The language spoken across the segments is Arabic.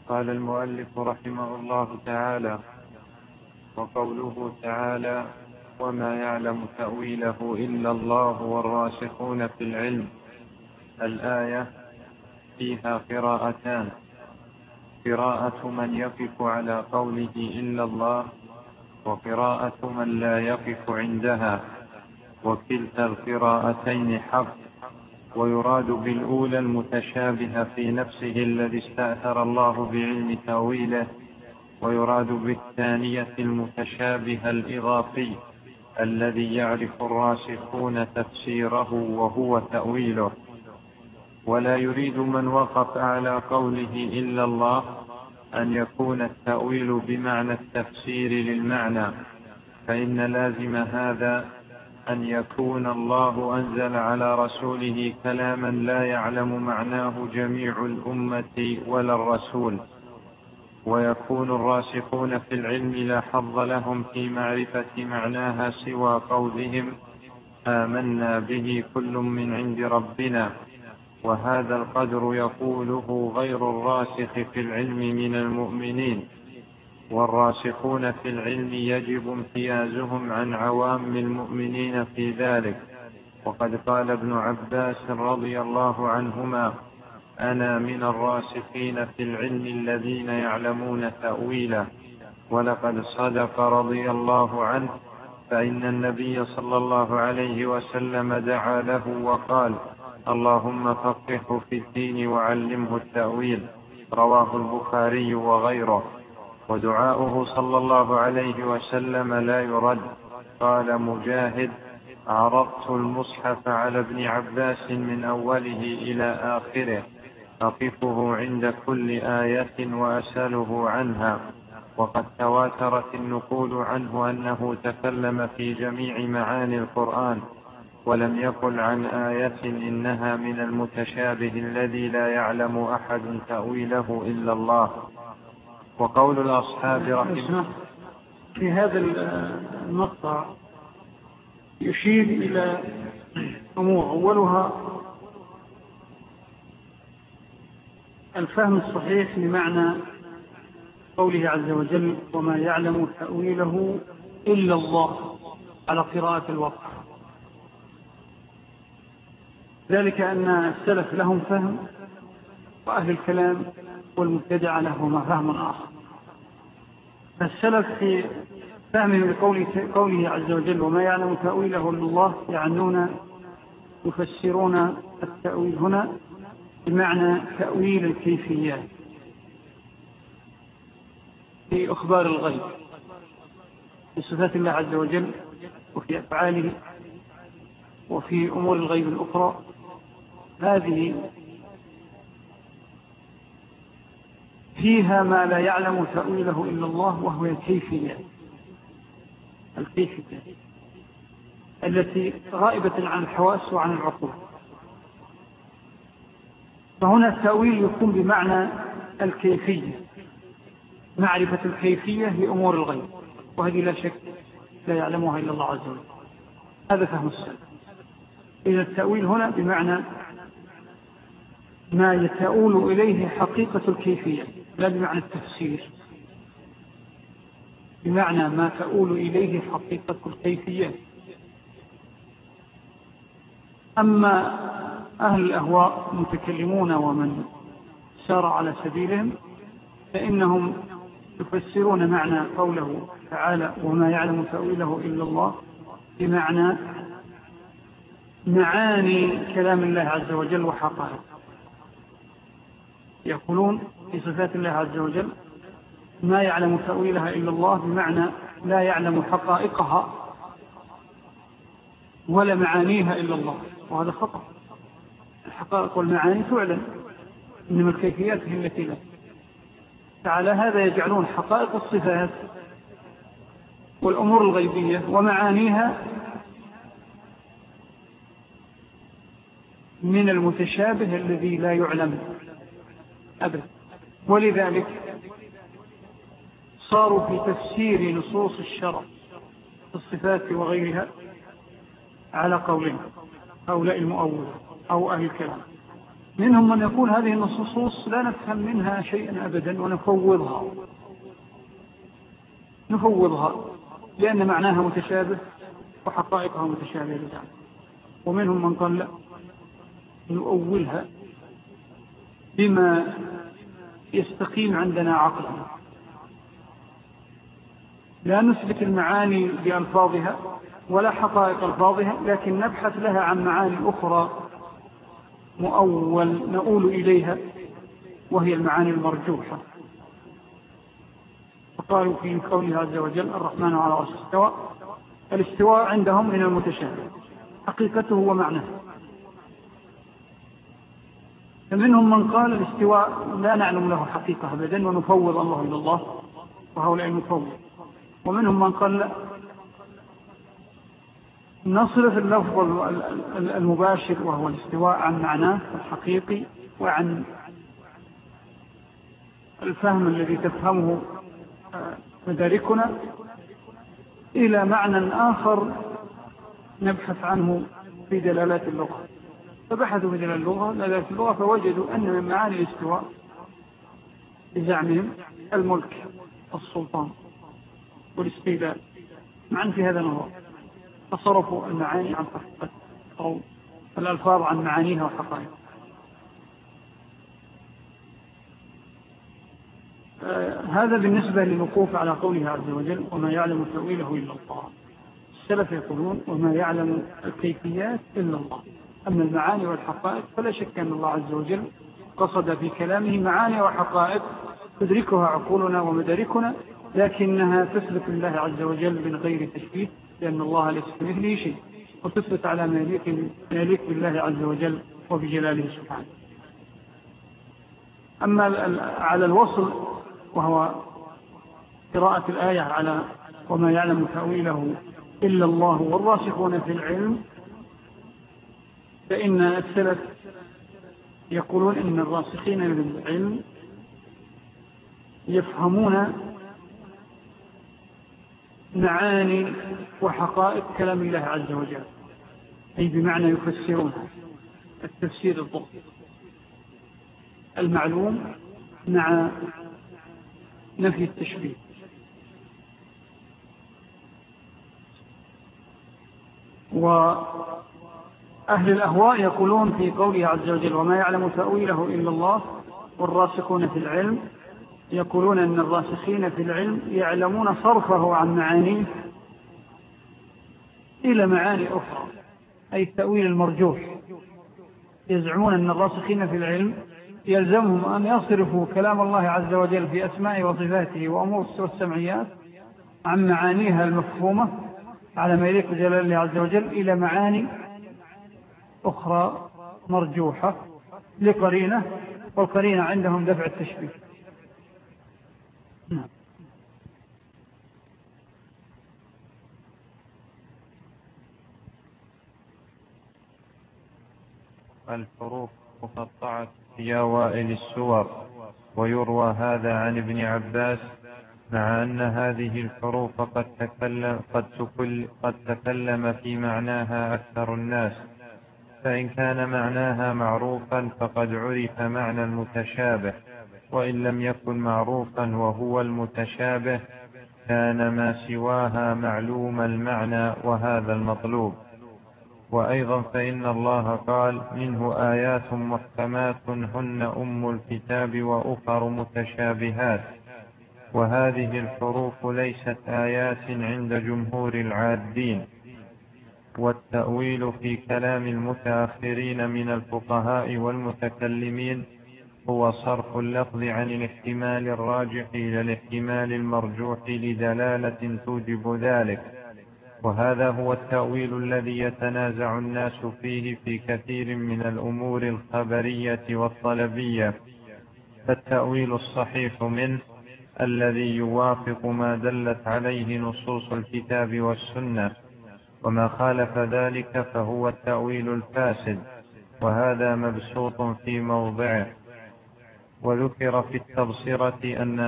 قال المؤلف رحمه الله تعالى: وقوله تعالى: وما يعلم تأويله إلا الله والراسخون في العلم. الآية فيها قراءتان: قراءة من يقف على قوله إلا الله، وقراءة من لا يقف عندها، وكلتا القراءتين حق. ويراد بالأولى المتشابه في نفسه الذي استأثر الله بعلم تأويله، ويراد بالثانية المتشابه الإضافي الذي يعرف الراسخون تفسيره وهو تأويله. ولا يريد من وقف على قوله إلا الله أن يكون التأويل بمعنى التفسير للمعنى، فإن لازم هذا أن يكون الله أنزل على رسوله كلاما لا يعلم معناه جميع الأمة ولا الرسول، ويكون الراسخون في العلم لا حظ لهم في معرفة معناها سوى قولهم آمنا به كل من عند ربنا، وهذا القدر يقوله غير الراسخ في العلم من المؤمنين. والراسخون في العلم يجب امتيازهم عن عوام المؤمنين في ذلك، وقد قال ابن عباس رضي الله عنهما: أنا من الراسخين في العلم الذين يعلمون تأويله. ولقد صدق رضي الله عنه، فإن النبي صلى الله عليه وسلم دعا له وقال: اللهم فقهه في الدين وعلمه التأويل. رواه البخاري وغيره. ودعاؤه صلى الله عليه وسلم لا يرد. قال مجاهد: عرضت المصحف على ابن عباس من أوله إلى آخره، أقفه عند كل آية وأسأله عنها. وقد تواترت النقول عنه أنه تكلم في جميع معاني القرآن، ولم يقل عن آية إنها من المتشابه الذي لا يعلم أحد تأويله إلا الله. وقول الأصحاب رحمه في هذا المقطع يشير إلى أمور، أولها الفهم الصحيح لمعنى قوله عز وجل: وما يعلم تأويله إلا الله، على قراءة الوقف. ذلك أن السلف لهم فهم، وأهل الكلام والمبتدع لهما فهم آخر. فالسلف في فهمهم لقوله عز وجل وما يعلم تأويله إلا الله يعنون يفسرون التأويل هنا بمعنى تأويل الكيفيات في أخبار الغيب، في صفات الله عز وجل وفي أفعاله وفي أمور الغيب الأخرى. هذه فيها ما لا يعلم تأويله إلا الله، وهو الكيفية التي غائبة عن الحواس وعن العقول. فهنا التأويل يكون بمعنى الكيفية، معرفة الكيفية لأمور الغيب، وهذه لا شك لا يعلمها إلا الله عز وجل. هذا فهم السلف. إذا التأويل هنا بمعنى ما يتأول إليه حقيقة الكيفية، لا بمعنى التفسير، بمعنى ما تأول إليه حقيقة الكيفية. أما أهل الأهواء المتكلمون ومن سار على سبيلهم فإنهم يفسرون معنى قوله تعالى وما يعلم تأويله إلا الله بمعنى معاني كلام الله عز وجل وحقائقه. يقولون في صفات الله عز وجل ما يعلم تأويلها إلا الله بمعنى لا يعلم حقائقها ولا معانيها إلا الله، وهذا خطأ. الحقائق والمعاني تعلم، إنما الكيفيات هي التي لا. فعلى هذا يجعلون حقائق الصفات والأمور الغيبية ومعانيها من المتشابه الذي لا يعلم أبدا. ولذلك صاروا في تفسير نصوص الشرع في الصفات وغيرها على قولين هؤلاء المؤولة أو أهل الكلام. منهم من يقول هذه النصوص لا نفهم منها شيئا أبدا ونفوضها لأن معناها متشابه وحقائقها متشابهة جدا. ومنهم من قال لا، نؤولها بما يستقيم عندنا عقلنا، لا نثبت المعاني بألفاظها ولا حقائق ألفاظها، لكن نبحث لها عن معاني أخرى نؤول إليها، وهي المعاني المرجوحة. فقالوا في قوله عز وجل الرحمن على العرش استوى، الاستواء عندهم من المتشابه حقيقته ومعناه. فمنهم من قال الاستواء لا نعلم له حقيقة أبدا ونفوض الله إلى الله، وهؤلاء المفوض. ومنهم من قال لا، نصرف اللفظ المباشر وهو الاستواء عن معناه الحقيقي وعن الفهم الذي تفهمه مداركنا إلى معنى آخر نبحث عنه في دلالات اللغة. فبحثوا في دلالات اللغة فوجدوا أن من معاني الاستواء بزعمهم الملك والسلطان والاستيلاء معا في هذا النظر، فصرفوا المعاني عن حقيقتها أو الألفاظ عن معانيها وحقائقها. هذا بالنسبة للوقوف على قوله عز وجل وما يعلم تأويله إلا الله. السلف يقولون وما يعلم الكيفيات إلا الله. أما المعاني والحقائق فلا شك أن الله عز وجل قصد في كلامه معاني وحقائق تدركها عقولنا ومداركنا، لكنها تثبت الله عز وجل من غير تشبيه، لأن الله ليس كمثله شيء، وتثبت على ما يليق بالله عز وجل وبجلاله سبحانه. أما على الوصل وهو قراءة الآية على وما يعلم تأويله إلا الله والراسخون في العلم، فإن السلف يقولون إن الراسخين في العلم يفهمون معاني وحقائق كلام الله عز وجل، أي بمعنى يفسرون التفسير الضبط المعلوم مع نفي التشبيه. وأهل الأهواء يقولون في قوله عز وجل وما يعلم تأويله إلا الله والراسخون في العلم، يقولون أن الراسخين في العلم يعلمون صرفه عن معانيه إلى معاني أخرى، أي التأويل المرجوح. يزعمون أن الراسخين في العلم يلزمهم أن يصرفوا كلام الله عز وجل في أسماء وصفاته وأمور السمعيات عن معانيها المفهومة على ما يليق بجلال الله عز وجل إلى معاني أخرى مرجوحة لقرينة، والقرينة عندهم دفع التشبيه. الحروف مقطعة في أوائل السور، ويروى هذا عن ابن عباس، مع أن هذه الحروف قد تكلم في معناها أكثر الناس، فإن كان معناها معروفا فقد عرف معنى المتشابه، وإن لم يكن معروفا وهو المتشابه كان ما سواها معلوم المعنى، وهذا المطلوب. وأيضا فإن الله قال منه آيات محكمات هن أم الكتاب وأخر متشابهات، وهذه الحروف ليست آيات عند جمهور العادين. والتأويل في كلام المتأخرين من الفقهاء والمتكلمين هو صرف اللفظ عن الاحتمال الراجح إلى الاحتمال المرجوح لدلالة توجب ذلك، وهذا هو التأويل الذي يتنازع الناس فيه في كثير من الأمور الخبرية والطلبية. فالتأويل الصحيح منه الذي يوافق ما دلت عليه نصوص الكتاب والسنة، وما خالف ذلك فهو التأويل الفاسد، وهذا مبسوط في موضعه. وذكر في التبصرة أن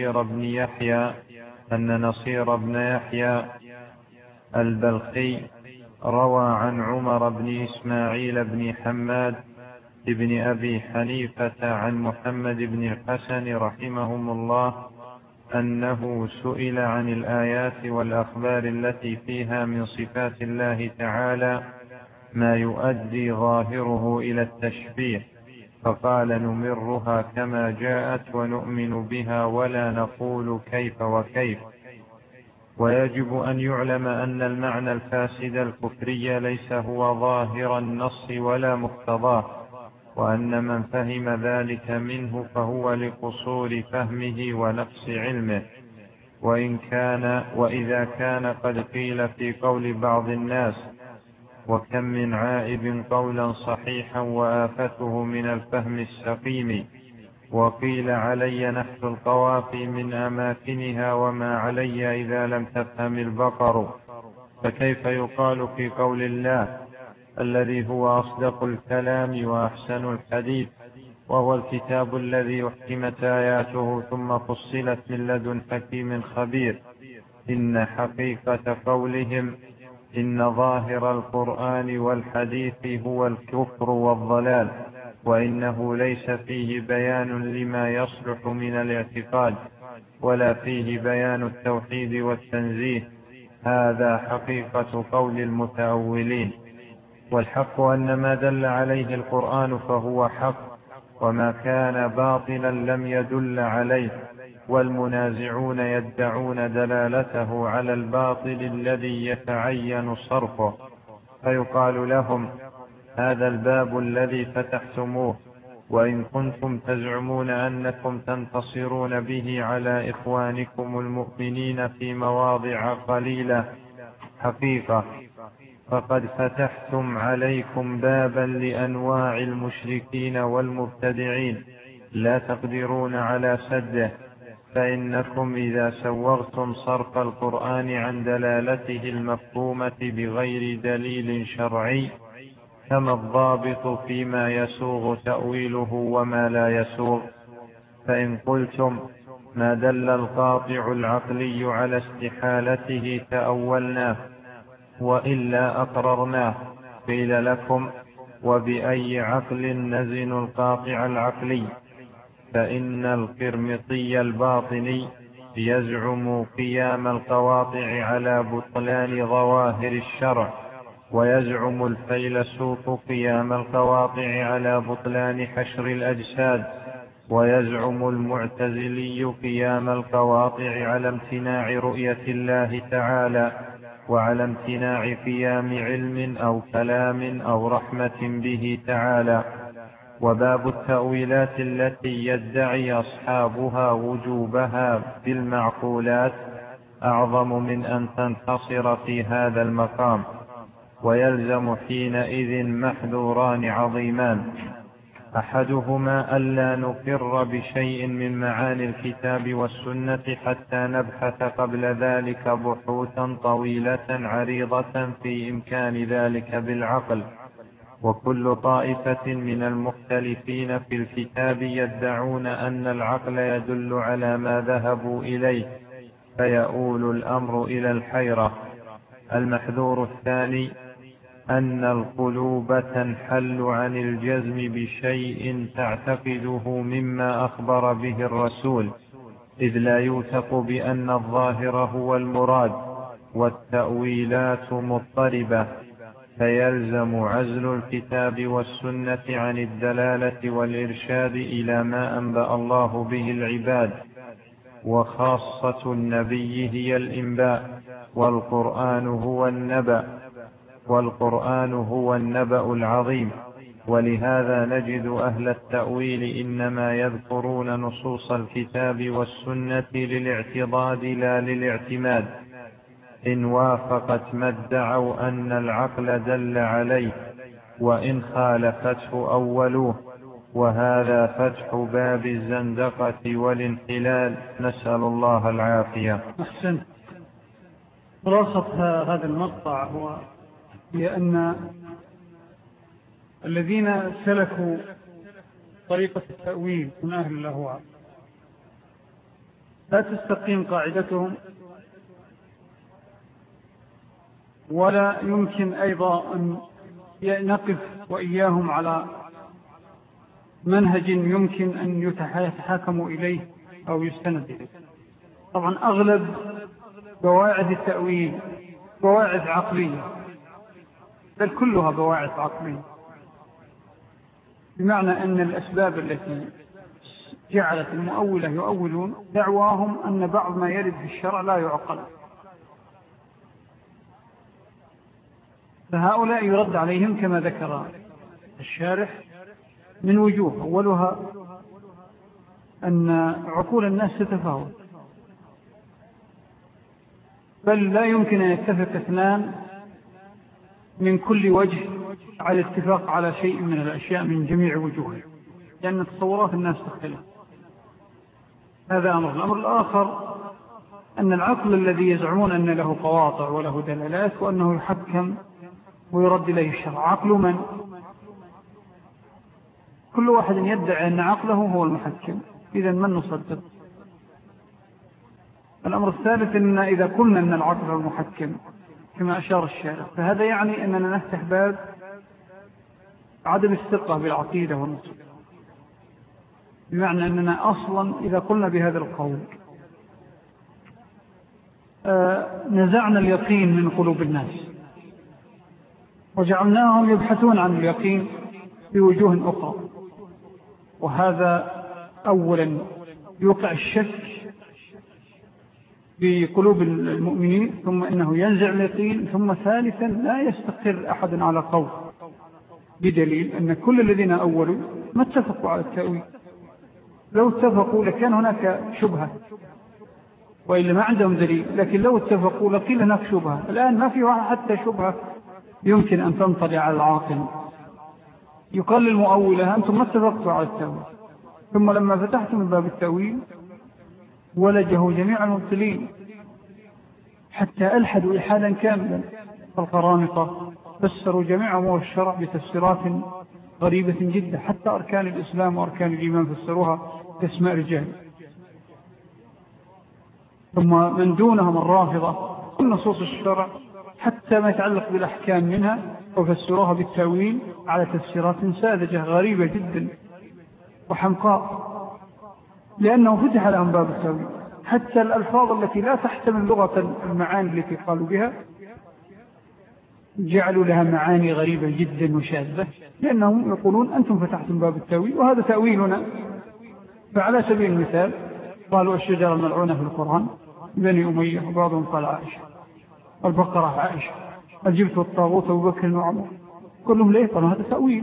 نصير بن يحيى البلخي روى عن عمر بن إسماعيل بن حماد ابن أبي حنيفة عن محمد بن الحسن رحمهم الله أنه سئل عن الآيات والأخبار التي فيها من صفات الله تعالى ما يؤدي ظاهره إلى التشبيه، فقال: نمرها كما جاءت ونؤمن بها ولا نقول كيف وكيف. ويجب أن يعلم أن المعنى الفاسد الكفري ليس هو ظاهر النص ولا مقتضاه، وأن من فهم ذلك منه فهو لقصور فهمه ونقص علمه. وإذا كان قد قيل في قول بعض الناس: وكم من عائب قولا صحيحا وآفته من الفهم السقيم، وقيل: علي نحت القوافي من أماكنها وما علي إذا لم تفهم البقر، فكيف يقال في قول الله الذي هو أصدق الكلام وأحسن الحديث وهو الكتاب الذي أحكمت آياته ثم فصلت من لدن حكيم خبير؟ إن حقيقة قولهم إن ظاهر القرآن والحديث هو الكفر والضلال، وإنه ليس فيه بيان لما يصلح من الاعتقاد ولا فيه بيان التوحيد والتنزيه. هذا حقيقة قول المتأولين. والحق أن ما دل عليه القرآن فهو حق، وما كان باطلا لم يدل عليه، والمنازعون يدعون دلالته على الباطل الذي يتعين صرفه، فيقال لهم: هذا الباب الذي فتحتموه، وإن كنتم تزعمون أنكم تنتصرون به على إخوانكم المؤمنين في مواضع قليلة حقيقة، فقد فتحتم عليكم بابا لأنواع المشركين والمبتدعين لا تقدرون على سده، فإنكم إذا سوغتم صرف القرآن عن دلالته المفهومة بغير دليل شرعي، كما الضابط فيما يسوغ تأويله وما لا يسوغ، فإن قلتم ما دل القاطع العقلي على استحالته تأولناه وإلا أقررناه، قيل لكم: وبأي عقل نزن القاطع العقلي؟ فإن القرمطي الباطني يزعم قيام القواطع على بطلان ظواهر الشرع، ويزعم الفيلسوف قيام القواطع على بطلان حشر الأجساد، ويزعم المعتزلي قيام القواطع على امتناع رؤية الله تعالى وعلى امتناع قيام علم أو كلام أو رحمة به تعالى. وباب التأويلات التي يدعي أصحابها وجوبها بالمعقولات أعظم من أن تنتصر في هذا المقام، ويلزم حينئذ محذوران عظيمان: أحدهما ألا نقر بشيء من معاني الكتاب والسنة حتى نبحث قبل ذلك بحوثا طويلة عريضة في إمكان ذلك بالعقل. وكل طائفة من المختلفين في الكتاب يدعون أن العقل يدل على ما ذهبوا إليه، فيؤول الأمر إلى الحيرة. المحذور الثاني أن القلوب تنحل عن الجزم بشيء تعتقده مما أخبر به الرسول، إذ لا يوثق بأن الظاهر هو المراد، والتأويلات مضطربة، فيلزم عزل الكتاب والسنة عن الدلالة والإرشاد إلى ما أنبأ الله به العباد، وخاصة النبي هي الإنباء، والقرآن هو النبأ العظيم. ولهذا نجد أهل التأويل إنما يذكرون نصوص الكتاب والسنة للاعتضاد لا للاعتماد، إن وافقت ما ادعوا أن العقل دل عليه، وإن خالفته أولوه، وهذا فتح باب الزندقة والانحلال، نسأل الله العافية. أحسنت. خلاصة هذا المقطع هو لأن الذين سلكوا طريقة التأويل من أهل الأهواء لا تستقيم قاعدتهم، ولا يمكن أيضا أن نقف وإياهم على منهج يمكن أن يتحاكم إليه أو يستند إليه. طبعا أغلب بواعث التأويل بواعث عقلية، بل كلها بواعث عقلية، بمعنى أن الأسباب التي جعلت المؤولة يؤولون دعواهم أن بعض ما يرد في الشرع لا يعقل، فهؤلاء يرد عليهم كما ذكر الشارح من وجوه. أولها أن عقول الناس تتفاوت، بل لا يمكن أن يتفق اثنان من كل وجه على الاتفاق على شيء من الأشياء من جميع وجوهها، لأن تصورات الناس تختلف. هذا أمر. الأمر الآخر أن العقل الذي يزعمون أن له قواطع وله دلالات وأنه يحكم ويرد إليه الشرع، عقل من؟ كل واحد يدعي أن عقله هو المحكم، إذا من نصدق؟ الأمر الثالث أن إذا قلنا أن العقل هو المحكم كما أشار الشارع، فهذا يعني أننا نفتح باب عدم الثقة بالعقيدة والنصوص، بمعنى أننا أصلا إذا قلنا بهذا القول نزعنا اليقين من قلوب الناس وجعلناهم يبحثون عن اليقين بوجوه أخرى، وهذا أولا يوقع الشك بقلوب المؤمنين، ثم إنه ينزع اليقين، ثم ثالثا لا يستقر أحد على قول، بدليل أن كل الذين أولوا ما اتفقوا على التأويل. لو اتفقوا لكان هناك شبهة، وإلا ما عندهم دليل، لكن لو اتفقوا لقيل هناك شبهة. الآن ما في حتى شبهة يمكن أن تنطلع على العاقل. يقال للمؤولة أنتم ما اتفقتوا على التأويل، ثم لما فتحتم من باب التأويل ولجه جميع المبتلين حتى ألحدوا إلحادا كاملا. فالقرامطة فسروا جميع أمور الشرع بتفسيرات غريبة جدا، حتى أركان الإسلام وأركان الإيمان فسروها كاسماء رجال. ثم من دونهم الرافضة كل نصوص الشرع حتى ما يتعلق بالأحكام منها وفسروها بالتأويل على تفسيرات ساذجة غريبة جدا وحمقاء، لأنه فتح لهم باب التأويل. حتى الألفاظ التي لا تحتمل لغة المعاني التي قالوا بها جعلوا لها معاني غريبة جدا وشاذة، لأنهم يقولون أنتم فتحتم باب التأويل وهذا تأويلنا. فعلى سبيل المثال قالوا الشجرة الملعونة في القرآن بني أمية، وبعضهم قال عائشة، البقرة عائشة، الجبت والطاغوت أبو بكر وعمر، كلهم ليه؟ قالوا هذا تأويل.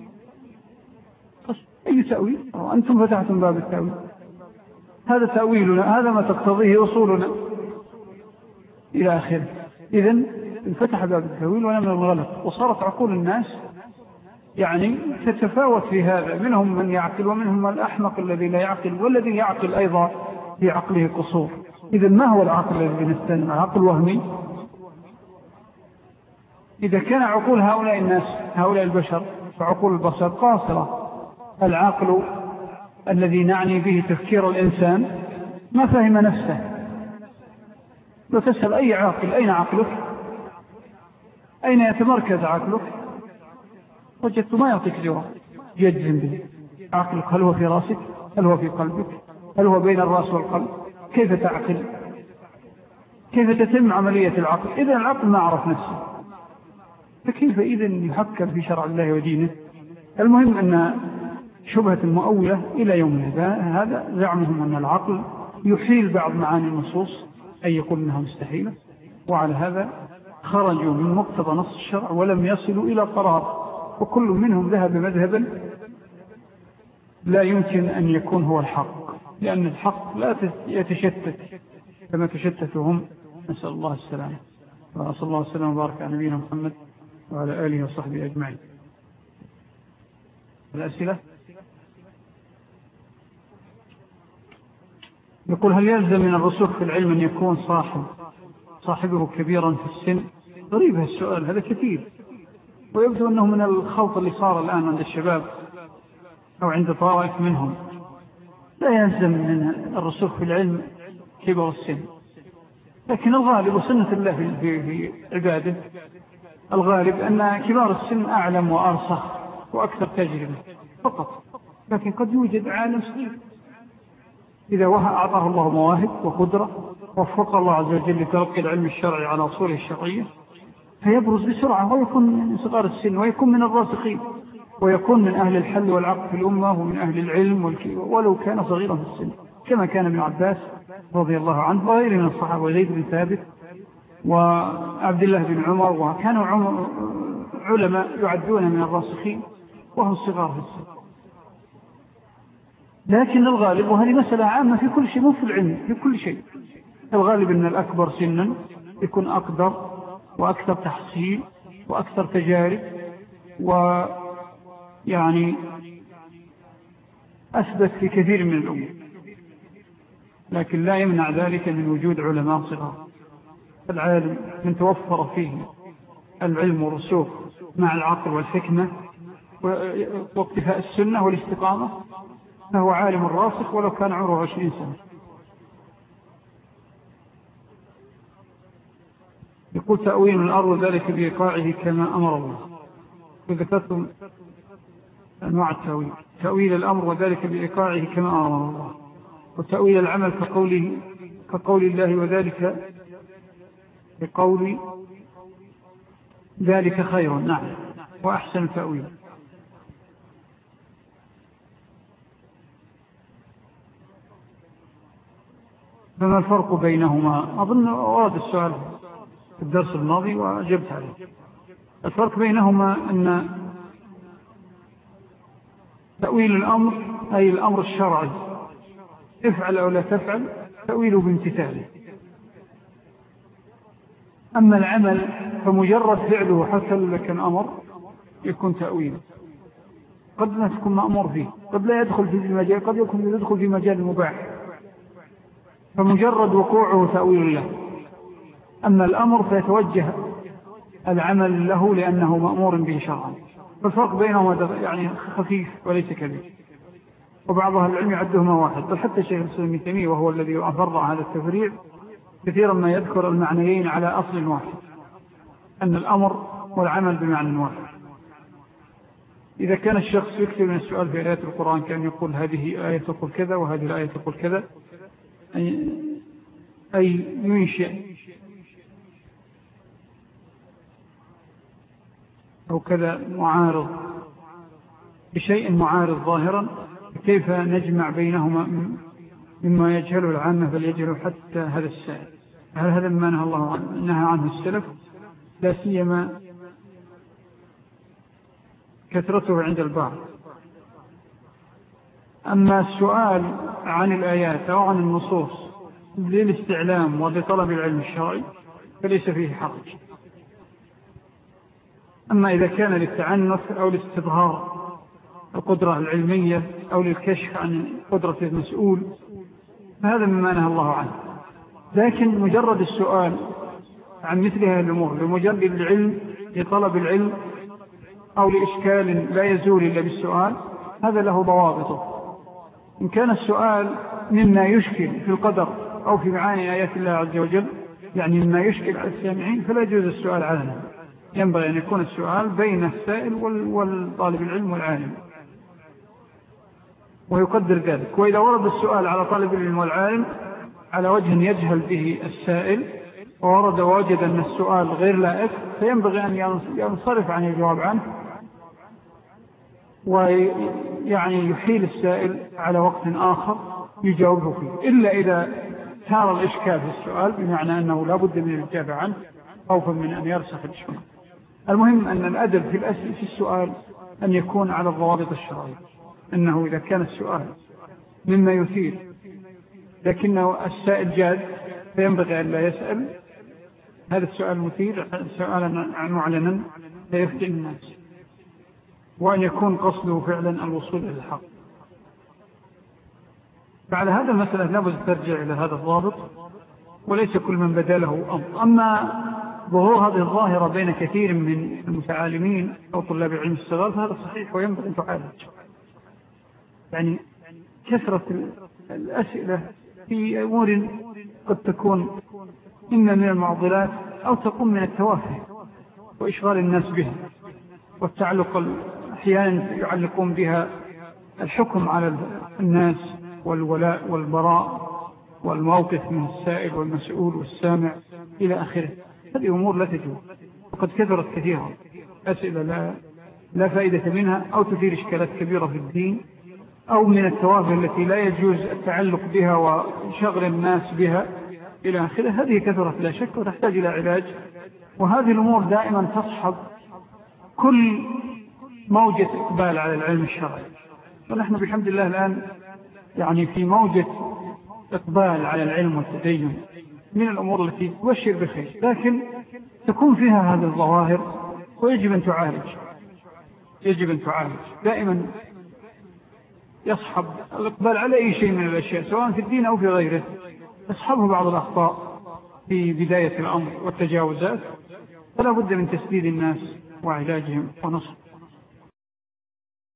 أي تأويل؟ أنتم فتحتم باب التأويل، هذا تأويلنا، هذا ما تقتضيه أصولنا إلى آخره. إذن انفتح باب التأويل ونمر الغلط، وصارت عقول الناس يعني تتفاوت في هذا، منهم من يعقل ومنهم من الأحمق الذي لا يعقل، والذي يعقل أيضا في عقله قصور. إذن ما هو العقل الذي نستلم؟ عقل وهمي. إذا كان عقول هؤلاء الناس هؤلاء البشر فعقول البشر قاصرة. العقل الذي نعني به تفكير الإنسان ما فهم نفسه. لو تسأل أي عاقل أين عقلك؟ أين يتمركز عقلك؟ وجدت ما يعطيك جواب يجزم به. عقلك هل هو في راسك؟ هل هو في قلبك؟ هل هو بين الرأس والقلب؟ كيف تعقل؟ كيف تتم عملية العقل؟ إذا العقل ما عرف نفسه، فكيف إذن يحكم في شرع الله ودينه؟ المهم أن شبهة المؤولة إلى يومنا هذا زعمهم أن العقل يحيل بعض معاني النصوص، أي يقول أنها مستحيلة، وعلى هذا خرجوا من مقتضى نص الشرع ولم يصلوا إلى قرار، وكل منهم ذهب مذهبا لا يمكن أن يكون هو الحق، لأن الحق لا يتشتت كما تشتتوا هم. نسأل الله السلامة، وأسأل الله السلامة وبارك على نبينا محمد وعلى آله وصحبه أجمعين. الأسئلة؟ يقول هل يلزم من الرسوخ في العلم أن يكون صاحبه كبيرا في السن؟ غريب هالسؤال، هذا كثير، ويبدو أنه من الخلط اللي صار الآن عند الشباب أو عند طوائف منهم. لا يلزم من الرسوخ في العلم كبر السن، لكن الغالب وسنة الله في عباده الغالب أن كبار السن أعلم وأرسخ وأكثر تجربة فقط. لكن قد يوجد عالم صغير إذا أعطاه الله مواهب وقدرة وفق الله عز وجل لتلقي العلم الشرعي على أصوله الشرعية فيبرز بسرعة ويكون من صغار السن ويكون من الراسخين ويكون من أهل الحل والعقد في الأمة ومن أهل العلم ولو كان صغيرا في السن كما كان ابن عباس رضي الله عنه وغيره من الصحابة وزيد بن ثابت وعبد الله بن عمر وكانوا علماء يعدون من الراسخين وهم صغار في السن. لكن الغالب وهذه مسألة عامة في كل شيء مو في العلم في كل شيء الغالب أن الأكبر سنا يكون أقدر وأكثر تحصيل وأكثر تجارب ويعني أثبت في كثير من الأمور لكن لا يمنع ذلك من وجود علماء صغار. العالم من توفر فيه العلم والرسوخ مع العقل والحكمة واقتفاء السنة والاستقامة فهو عالم راسخ ولو كان عمره 20 سنة. يقول تأويل الأرض ذلك بإيقاعه كما أمر الله. وذكرتم أنواع التأويل تأويل الأمر وذلك بإيقاعه كما أمر الله وتأويل العمل كقول الله وذلك بقول ذلك خير نعم وأحسن تأويل. فما الفرق بينهما؟ أظن ورد السؤال في الدرس الماضي وأجبت عليه. الفرق بينهما أن تأويل الأمر أي الأمر الشرعي افعل أو لا تفعل تأويله بامتثاله. أما العمل فمجرد فعله حتى لو كان أمر يكون تأويله قد ما تكون مأمور فيه قد لا يدخل في المجال قد يكون يدخل في مجال المباح فمجرد وقوعه تأويل له. أما الأمر فيتوجه العمل له لأنه مأمور به شرعا. فالفرق بينهما يعني خفيف وليس كبير وبعض أهل العلم يعدهما واحد بل حتى الشيخ الإسلام ابن تيمية وهو الذي أفرع هذا التفريع كثيرا ما يذكر المعنيين على أصل واحد أن الأمر والعمل بمعنى واحد. إذا كان الشخص يكتب من السؤال في آيات القرآن كان يقول هذه آية تقول كذا وهذه الآية تقول كذا أي ينشئ أو كذا معارض بشيء معارض ظاهرا كيف نجمع بينهما مما يجهله العامة فليجهله حتى هذا السائل. هل هذا ما نهى عنه السلف لا سيما كثرته عند البعض. أما السؤال عن الآيات أو عن النصوص للاستعلام ولطلب العلم الشرعي فليس فيه حرج. أما إذا كان للتعنف أو لاستظهار القدرة العلمية أو للكشف عن قدرة المسؤول فهذا مما نهى الله عنه. لكن مجرد السؤال عن مثل هذه الأمور لمجرد العلم لطلب العلم أو لإشكال لا يزول إلا بالسؤال هذا له ضوابطه. إن كان السؤال مما يشكل في القدر أو في معاني آيات الله عز وجل يعني مما يشكل على السامعين فلا يجوز السؤال عنه. ينبغي أن يكون السؤال بين السائل والطالب العلم والعالم ويقدر ذلك. وإذا ورد السؤال على طالب العلم والعالم على وجه يجهل به السائل وورد ووجد أن السؤال غير لائق فينبغي أن ينصرف عن الجواب عنه ويعني يحيل السائل على وقت آخر يجاوبه فيه إلا إذا ثار الإشكال في السؤال بمعنى أنه لا بد من الإجابة عنه خوفا من أن يرسخ الإشكال. المهم أن الأدب في السؤال أن يكون على الضوابط الشرعية أنه إذا كان السؤال مما يثير لكنه السائل جاد فينبغي أن لا يسأل هذا السؤال مثير سؤالا معلنا لا يفتئ الناس وأن يكون قصده فعلا الوصول إلى الحق. فعلى هذا المسألة لابد ترجع إلى هذا الضابط وليس كل من بدا له أمر. أما ظهور هذه الظاهرة بين كثير من المتعالمين أو طلاب العلم الصغار فهذا صحيح وينبغي أن تعالج. يعني كثرة الأسئلة في أمور قد تكون إما من المعضلات أو تكون من التوافه وإشغال الناس بها والتعلق أحيانا يعلقون بها الحكم على الناس والولاء والبراء والموقف من السائل والمسؤول والسامع إلى آخره. هذه أمور لا تجوز، وقد كثرت كثيرا أسئلة لا فائدة منها، أو تثير إشكالات كبيرة في الدين، أو من التوافه التي لا يجوز التعلق بها وشغل الناس بها إلى آخره. هذه كثرت لا شك وتحتاج إلى علاج. وهذه الأمور دائما تصحب كل موجة إقبال على العلم الشرعي، ونحن بحمد الله الآن يعني في موجة إقبال على العلم والتدين من الأمور التي تبشر بخير، لكن تكون فيها هذه الظواهر ويجب أن تعالج. يجب أن تعالج دائما. يصحب الإقبال على أي شيء من الأشياء سواء في الدين أو في غيره، يصحبه بعض الأخطاء في بداية الأمر والتجاوزات، فلا بد من تسديد الناس وعلاجهم ونصر.